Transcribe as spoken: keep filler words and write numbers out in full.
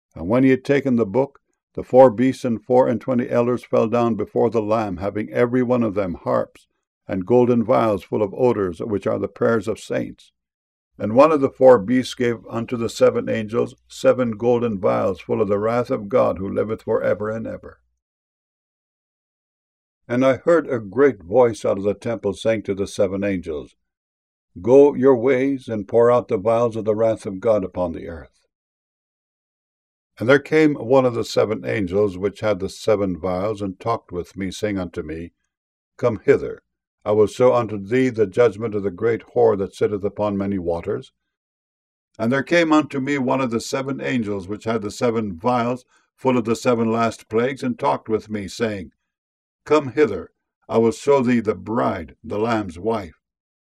And when he had taken the book, the four beasts and four and twenty elders fell down before the Lamb, having every one of them harps and golden vials full of odours, which are the prayers of saints. And one of the four beasts gave unto the seven angels seven golden vials full of the wrath of God, who liveth for ever and ever. And I heard a great voice out of the temple saying to the seven angels, Go your ways, and pour out the vials of the wrath of God upon the earth. And there came one of the seven angels which had the seven vials, and talked with me, saying unto me, Come hither, I will show unto thee the judgment of the great whore that sitteth upon many waters. And there came unto me one of the seven angels which had the seven vials full of the seven last plagues, and talked with me, saying, Come hither, I will show thee the bride, the Lamb's wife.